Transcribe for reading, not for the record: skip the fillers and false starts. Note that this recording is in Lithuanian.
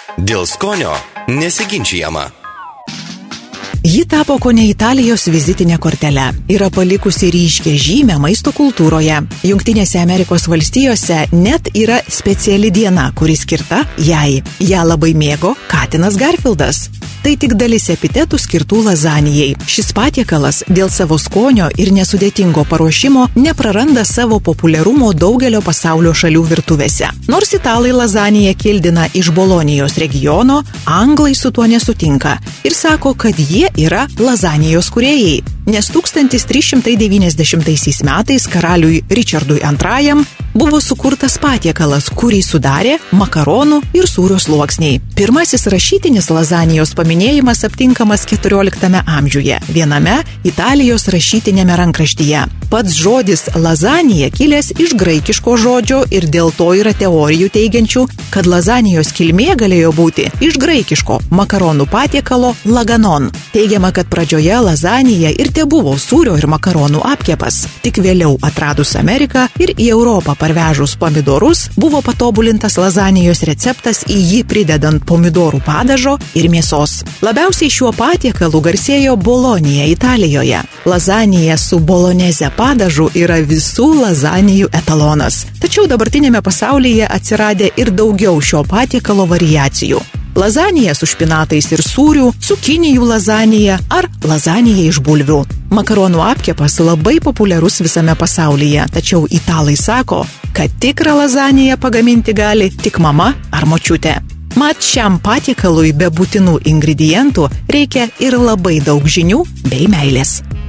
Dėl skonio nesiginčijama. Ji tapo kone Italijos vizitinė kortele. Yra palikusi ryškę žymę maisto kultūroje. Jungtinėse Amerikos valstijose net yra speciali diena, kuri skirta jai. Ja labai mėgo Katinas Garfieldas. Tai tik dalis epitetų skirtų lazanijai. Šis patiekalas dėl savo skonio ir nesudėtingo paruošimo nepraranda savo populiarumo daugelio pasaulio šalių virtuvėse. Nors italai lazaniją kildina iš Bolonijos regiono, anglai su tuo nesutinka ir sako, kad jie yra lazanijos kūrėjai. Nes 1390 metais karaliui Richardui II buvo sukurtas patiekalas, kurį sudarė makaronų ir sūrio sluoksniai. Pirmasis rašytinis lazanijos paminėjimas aptinkamas 14 amžiuje, viename Italijos rašytinėme rankraštyje. Pats žodis lazanija kilęs iš graikiško žodžio ir dėl to yra teorijų teigiančių, kad lazanijos kilmė galėjo būti iš graikiško makaronų patiekalo laganon. Teigiama, kad pradžioje lazanija ir tebuvo sūrio ir makaronų apkepas. Tik vėliau atradus Ameriką ir į Europą parvežus pomidorus, buvo patobulintas lazanijos receptas į jį pridedant pomidorų padažo ir mėsos. Labiausiai šiuo patiekalu garsėjo Bolonija Italijoje. Lazanija su boloneze padažu yra visų lazanijų etalonas. Tačiau dabartinėme pasaulyje atsiradė ir daugiau šio patiekalo variacijų. Lazanija su špinatais ir sūriu, cukinijų lazanija ar lazanija iš bulvių. Makaronų apkepas labai populiarus visame pasaulyje, tačiau italai sako, kad tikrą lazaniją pagaminti gali tik mama ar močiutė. Mat šiam patiekalui be būtinų ingredientų reikia ir labai daug žinių bei meilės.